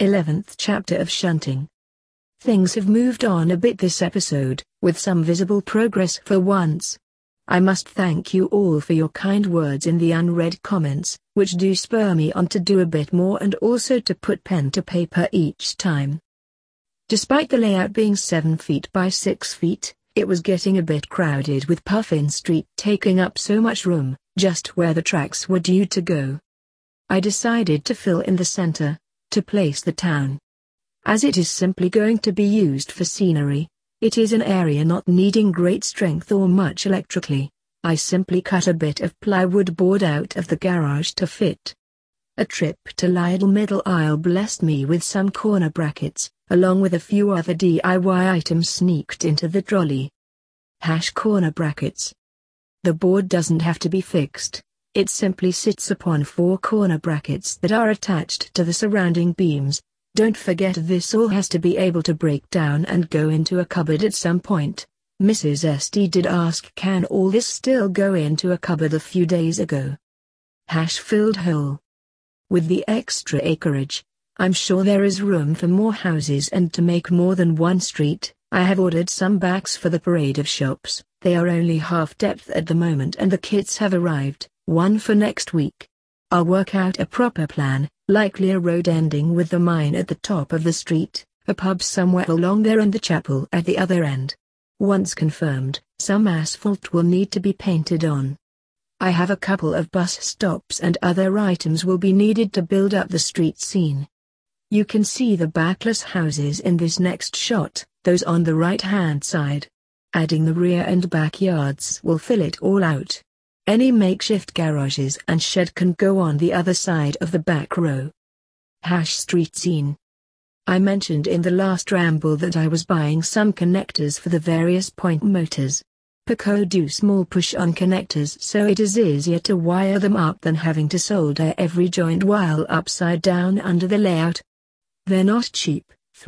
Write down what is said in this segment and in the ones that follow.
11th chapter of Shunting. Things have moved on a bit this episode, with some visible progress for once. I must thank you all for your kind words in the unread comments, which do spur me on to do a bit more and also to put pen to paper each time. Despite the layout being 7 feet by 6 feet, it was getting a bit crowded with Puffin Street taking up so much room, just where the tracks were due to go. I decided to fill in the center, to place the town. As it is simply going to be used for scenery, it is an area not needing great strength or much electrically. I simply cut a bit of plywood board out of the garage to fit. A trip to Lidl Middle Aisle blessed me with some corner brackets, along with a few other DIY items sneaked into the trolley. Corner brackets. The board doesn't have to be fixed. It simply sits upon 4 corner brackets that are attached to the surrounding beams. Don't forget this all has to be able to break down and go into a cupboard at some point. Mrs. SD did ask, can all this still go into a cupboard a few days ago? Filled hole. With the extra acreage, I'm sure there is room for more houses and to make more than one street. I have ordered some backs for the parade of shops. They are only half depth at the moment and the kits have arrived. One for next week. I'll work out a proper plan, likely a road ending with the mine at the top of the street, a pub somewhere along there and the chapel at the other end. Once confirmed, some asphalt will need to be painted on. I have a couple of bus stops and other items will be needed to build up the street scene. You can see the backless houses in this next shot, those on the right-hand side. Adding the rear and backyards will fill it all out. Any makeshift garages and shed can go on the other side of the back row. Street scene. I mentioned in the last ramble that I was buying some connectors for the various point motors. Paco do small push-on connectors so it is easier to wire them up than having to solder every joint while upside down under the layout. They're not cheap,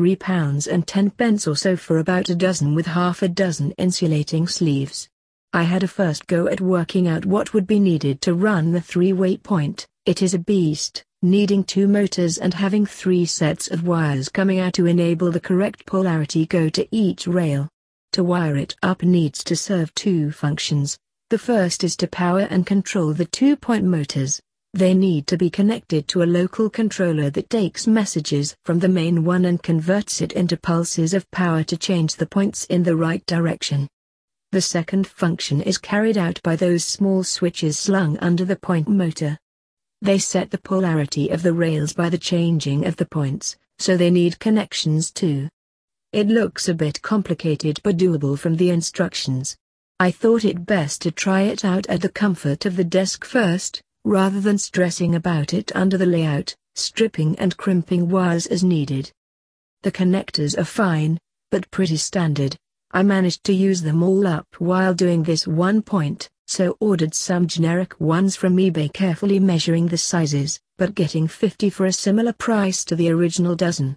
£3.10 or so for about a dozen with half a dozen insulating sleeves. I had a first go at working out what would be needed to run the 3-way point. It is a beast, needing 2 motors and having 3 sets of wires coming out to enable the correct polarity go to each rail. To wire it up needs to serve 2 functions. The first is to power and control the 2-point motors. They need to be connected to a local controller that takes messages from the main one and converts it into pulses of power to change the points in the right direction. The second function is carried out by those small switches slung under the point motor. They set the polarity of the rails by the changing of the points, so they need connections too. It looks a bit complicated but doable from the instructions. I thought it best to try it out at the comfort of the desk first, rather than stressing about it under the layout, stripping and crimping wires as needed. The connectors are fine, but pretty standard. I managed to use them all up while doing this one point, so ordered some generic ones from eBay, carefully measuring the sizes, but getting 50 for a similar price to the original dozen.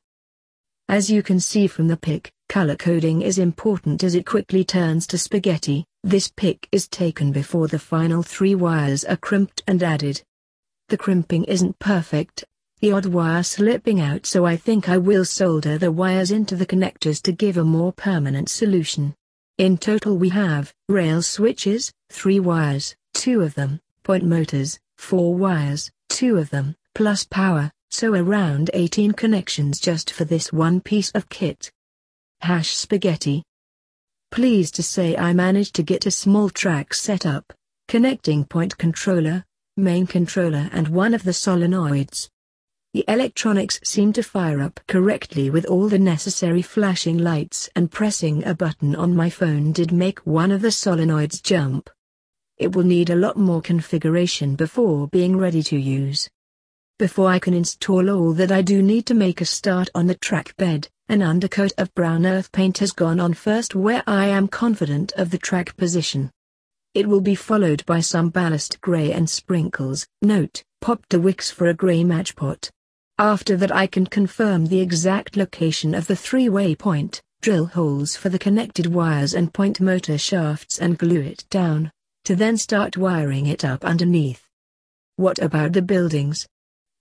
As you can see from the pic, color coding is important as it quickly turns to spaghetti. This pic is taken before the final 3 wires are crimped and added. The crimping isn't perfect, the odd wire slipping out, so I think I will solder the wires into the connectors to give a more permanent solution. In total we have rail switches, 3 wires, 2 of them, point motors, 4 wires, 2 of them, plus power, so around 18 connections just for this one piece of kit. Spaghetti. Pleased to say I managed to get a small track set up, connecting point controller, main controller and one of the solenoids. The electronics seem to fire up correctly with all the necessary flashing lights, and pressing a button on my phone did make one of the solenoids jump. It will need a lot more configuration before being ready to use. Before I can install all that, I do need to make a start on the track bed. An undercoat of brown earth paint has gone on first where I am confident of the track position. It will be followed by some ballast grey and sprinkles. Note, popped the wicks for a grey match pot. After that I can confirm the exact location of the 3-way point, drill holes for the connected wires and point motor shafts and glue it down, to then start wiring it up underneath. What about the buildings?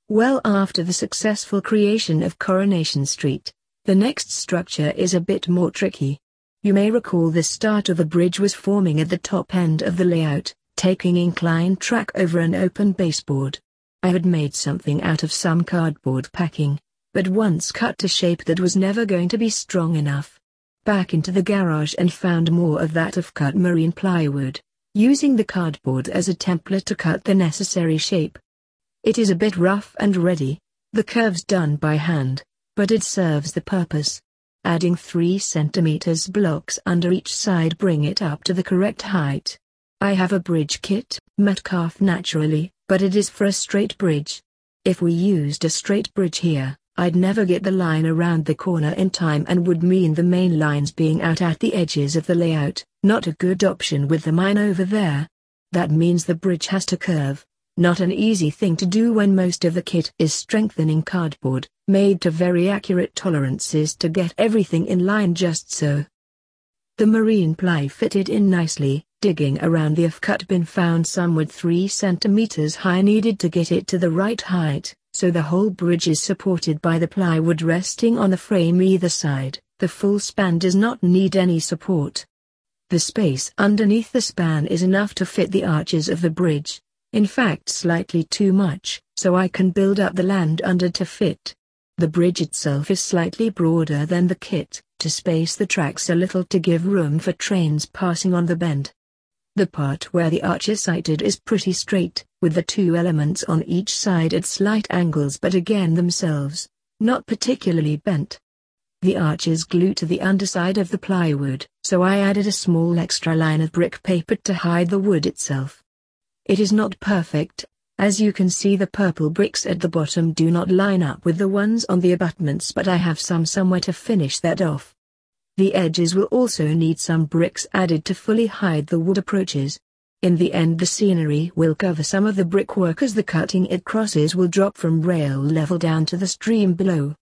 Well, after the successful creation of Coronation Street, the next structure is a bit more tricky. You may recall the start of the bridge was forming at the top end of the layout, taking inclined track over an open baseboard. I had made something out of some cardboard packing, but once cut to shape that was never going to be strong enough. Back into the garage and found more of that of cut marine plywood, using the cardboard as a template to cut the necessary shape. It is a bit rough and ready, the curves done by hand, but it serves the purpose. Adding 3 cm blocks under each side bring it up to the correct height. I have a bridge kit, Metcalfe naturally, but it is for a straight bridge. If we used a straight bridge here, I'd never get the line around the corner in time and would mean the main lines being out at the edges of the layout, not a good option with the mine over there. That means the bridge has to curve, not an easy thing to do when most of the kit is strengthening cardboard, made to very accurate tolerances to get everything in line just so. The marine ply fitted in nicely. Digging around the off-cut bin found some wood 3 cm high needed to get it to the right height, so the whole bridge is supported by the plywood resting on the frame either side. The full span does not need any support. The space underneath the span is enough to fit the arches of the bridge. In fact, slightly too much, so I can build up the land under to fit. The bridge itself is slightly broader than the kit, to space the tracks a little to give room for trains passing on the bend. The part where the arch is sited is pretty straight, with the 2 elements on each side at slight angles but again themselves, not particularly bent. The arch is glued to the underside of the plywood, so I added a small extra line of brick paper to hide the wood itself. It is not perfect. As you can see, the purple bricks at the bottom do not line up with the ones on the abutments, but I have some somewhere to finish that off. The edges will also need some bricks added to fully hide the wood approaches. In the end, the scenery will cover some of the brickwork as the cutting it crosses will drop from rail level down to the stream below.